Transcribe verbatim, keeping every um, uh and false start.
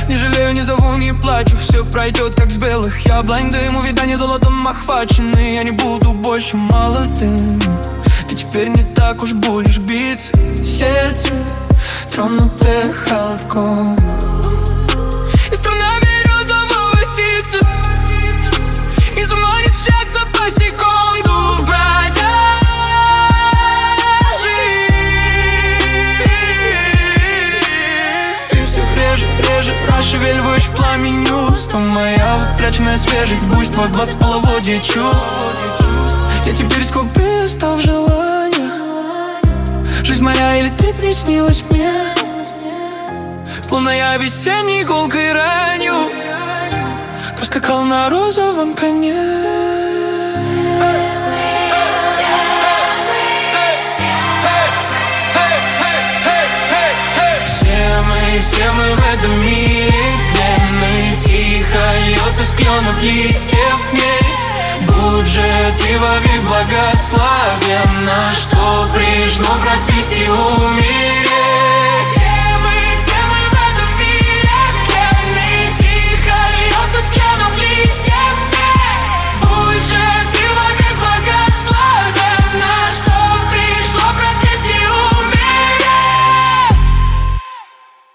Не жалею, не зову, не плачу. Все пройдет, как с белых яблонь дым. Увидание золотом охвачены. Я не буду больше молодым. Ты теперь не так уж будешь биться. Сердце, тронутое холодком. И струна березового ситца. И за мной не тщаться по секунду в бродяжи. Ты все реже, реже расшевеливаешь пламенью. Что моя утраченная свежесть, буйство глаз, половодье чувств. Я теперь скупый, стал в желаниях. Жизнь моя или ты приснилась мне, словно я весенней гулкой ранью проскакал на розовом коне. Все мы, все мы в этом мире тленны. Тихо льется с кленов листьев медь. Будь же ты вовек благословенна, что пришло процвести умереть.